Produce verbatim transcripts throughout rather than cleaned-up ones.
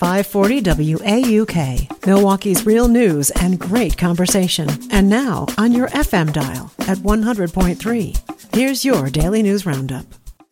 five forty W A U K, Milwaukee's real news and great conversation. And now on your F M dial at one hundred point three. Here's your Daily News Roundup.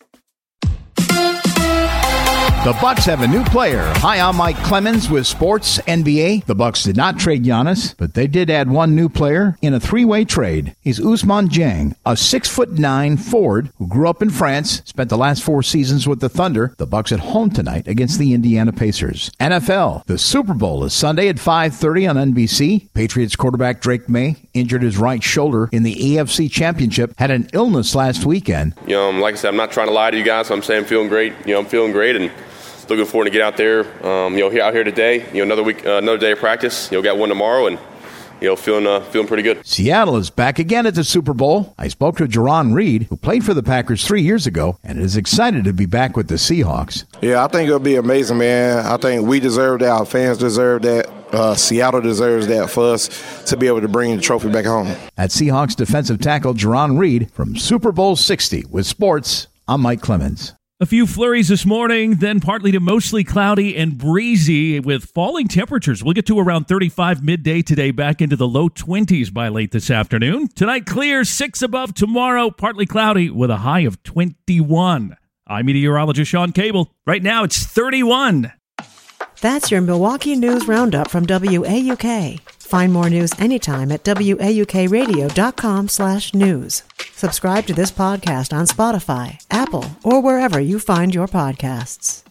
The Bucks have a new player. Hi, I'm Mike Clemens with Sports N B A. The Bucks did not trade Giannis, but they did add one new player in a three-way trade. He's Ousmane Dieng, a six foot nine forward who grew up in France, spent the last four seasons with the Thunder. The Bucks at home tonight against the Indiana Pacers. N F L, the Super Bowl is Sunday at five thirty on N B C. Patriots quarterback Drake May injured his right shoulder in the A F C Championship, had an illness last weekend. You know, like I said, I'm not trying to lie to you guys. So I'm saying I'm feeling great. You know, I'm feeling great and looking forward to get out there, um, you know, here out here today. You know, another week, uh, another day of practice. You know, got one tomorrow, and you know, feeling uh, feeling pretty good. Seattle is back again at the Super Bowl. I spoke to Jarran Reed, who played for the Packers three years ago, and is excited to be back with the Seahawks. Yeah, I think it'll be amazing, man. I think we deserve that. Our fans deserve that. Uh, Seattle deserves that for us to be able to bring the trophy back home. At Seahawks defensive tackle Jarran Reed from Super Bowl sixty with Sports, I'm Mike Clemens. A few flurries this morning, then partly to mostly cloudy and breezy with falling temperatures. We'll get to around thirty-five midday today, back into the low twenties by late this afternoon. Tonight, clear, six above. Tomorrow, partly cloudy with a high of twenty-one. I'm meteorologist Sean Cable. Right now, it's thirty-one. That's your Milwaukee News Roundup from W A U K. Find more news anytime at W A U K radio dot com slash news. Subscribe to this podcast on Spotify, Apple, or wherever you find your podcasts.